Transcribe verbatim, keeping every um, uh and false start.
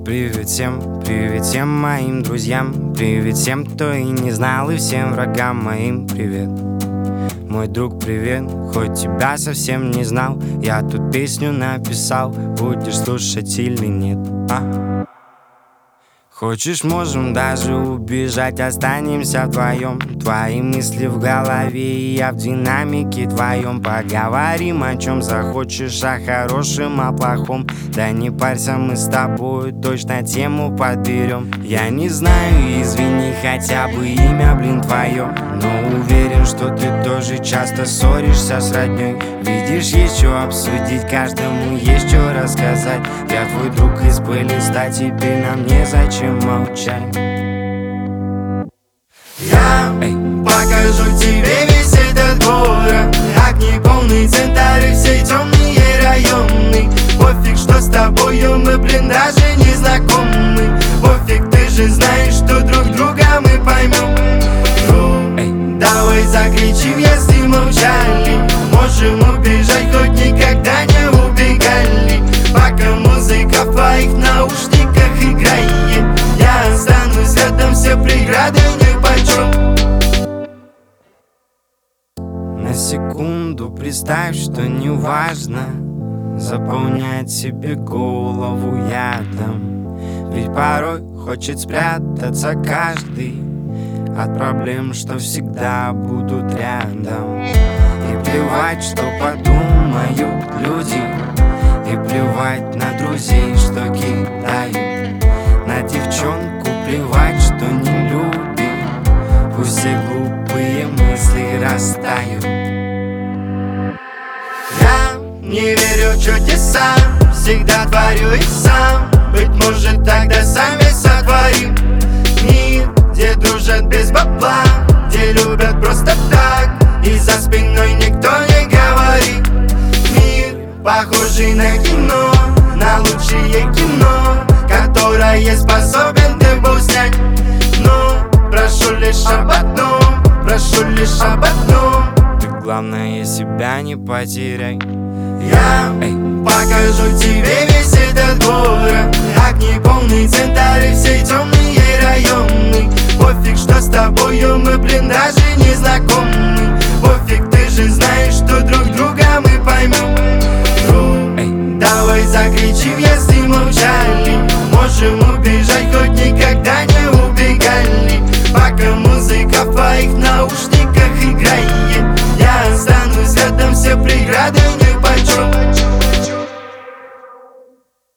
Привет всем, привет всем моим друзьям, привет всем, кто и не знал, и всем врагам моим привет. Мой друг, привет, хоть тебя совсем не знал, я тут песню написал, будешь слушать или нет, а? Хочешь, можем даже убежать, останемся вдвоем. Твои мысли в голове, и я в динамике твоем. Поговорим о чем захочешь, о хорошем, о плохом. Да не парься, мы с тобой точно тему подберем. Я не знаю, извини, хотя бы имя, блин, твое, но уверен, что ты тоже часто ссоришься с родней. Видишь, есть что обсудить, каждому есть что рассказать. Я твой друг из плейлиста, теперь нам незачем молчать. Я Эй. покажу тебе весь этот город, как неполный центр и все темные районы. Пофиг, что с тобою мы, блин, даже не знакомы. Пофиг, ты же знаешь, что друг друга мы поймем. Ну, Эй. давай закричим, если молчали. Можем убежать, хоть никогда не убегали. Пока музыка в твоих наушниках играет, я останусь рядом, все преграды нипочем. На секунду представь, что неважно заполнять себе голову ядом. Ведь порой хочет спрятаться каждый от проблем, что всегда будут рядом. И плевать, что подумают люди, и плевать на друзей, что кидают. На девчонку плевать, что не любит. Пусть все глупые мысли растают. Я не верю в чудеса, всегда творю их сам. Быть может, тогда сами сотворим мир, где дружат без бабла, где любят просто так, и за спиной никто не говорит. Мир, похожий на кино, на лучшее кино, которое способен ты был снять. Но прошу лишь об одном, прошу лишь об одном. Ты, главное, себя не потеряй. Я Эй. покажу тебе весь этот город, как неполный центр и все темные районы. Пофиг, что с тобою мы, блин, даже не знакомы. Пофиг, ты же знаешь, что друг друга мы поймем. Ну, Эй. давай закричим, если молчали. Можем убежать, хоть никогда не убегали. Пока музыка в твоих наушниках играет, я останусь рядом, все преграды